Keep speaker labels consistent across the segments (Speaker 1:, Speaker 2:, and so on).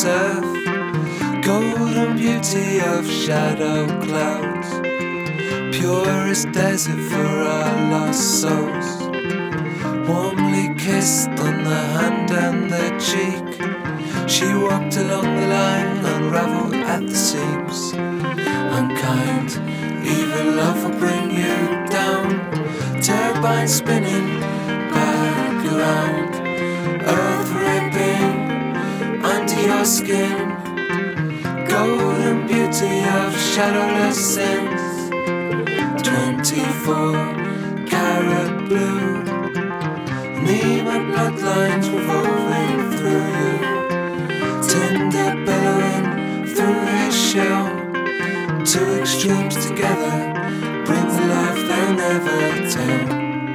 Speaker 1: surf, golden beauty of shadow clouds, purest desert for our lost souls, warmly kissed on the hand and the cheek. She walked along the line, unraveled at the seams. Unkind, evil love will bring you down, turbine spinning back around, earth ripping under your skin, golden beauty of shadowless sins. 24-karat blue, Neiman bloodlines revolving through you, tinder bellowing through his shell. Two extremes together bring the love they'll never tell.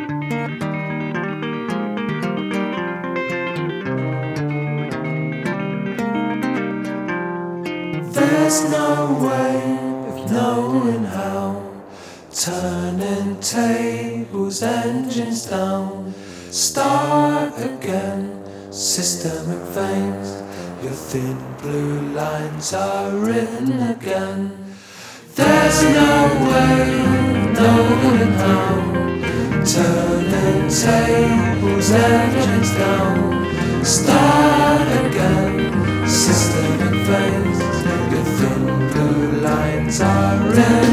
Speaker 1: There's no way of knowing how, turning tables, engines down, start again, systemic veins. Your thin blue lines are written again. There's no way knowing how, turning tables, engines down, start again, systemic veins. Your thin blue lines are written